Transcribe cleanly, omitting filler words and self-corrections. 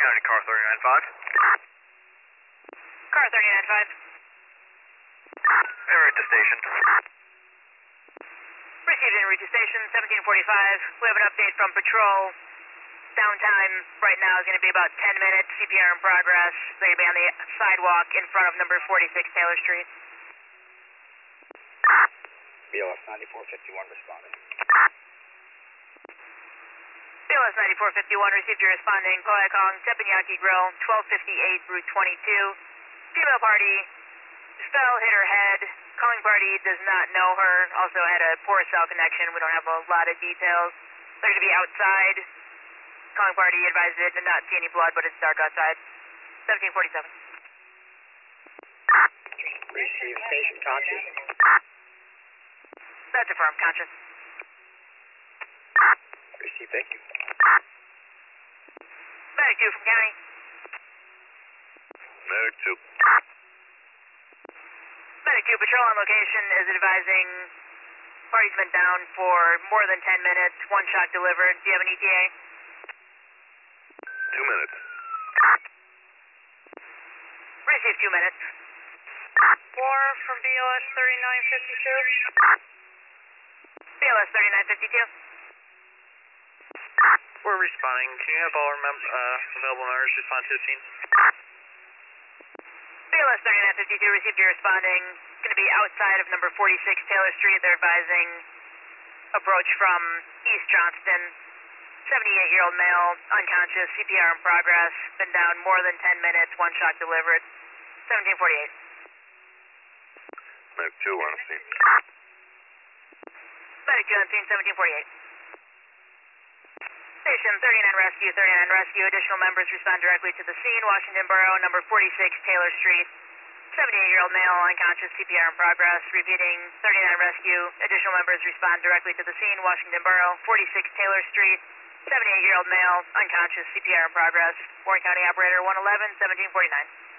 County, car 39.5. Car 39.5. En route to station. Received en route to station, 1745. We have an update from patrol. Downtime right now is going to be about 10 minutes. CPR in progress. They're going to be on the sidewalk in front of number 46 Taylor Street. BLS 9451 responding. BLS 9451 received your responding. Koyakong, Teppanyaki Grill, 1258 Route 22. Female party fell, hit her head. Calling party does not know her. Also had a poor cell connection. We don't have a lot of details. They're going to be outside. Calling party advised it did not see any blood, but it's dark outside. 1747. Receive patient conscious. That's affirmed, conscious. Receive, thank you. Medic 2 from county. Medic 2. Medic 2, patrol on location is advising party's been down for more than 10 minutes. One shot delivered. Do you have an ETA? 2 minutes. Receive 2 minutes. 4 from BLS 3952. BLS 3952. We're responding. Can you have all our available members respond to the scene? BLS 3952 received your responding. Going to be outside of number 46 Taylor Street. They're advising approach from East Johnston. 78-year-old male, unconscious, CPR in progress. Been down more than 10 minutes. One shot delivered. 1748. Medic 2 on scene. Medic 2 on scene, 1748. Station 39 Rescue, 39 Rescue. Additional members respond directly to the scene. Washington Borough, number 46 Taylor Street. 78-year-old male, unconscious, CPR in progress. Repeating, 39 Rescue. Additional members respond directly to the scene. Washington Borough, 46 Taylor Street. 78-year-old male, unconscious, CPR in progress. Warren County Operator 111, 1749.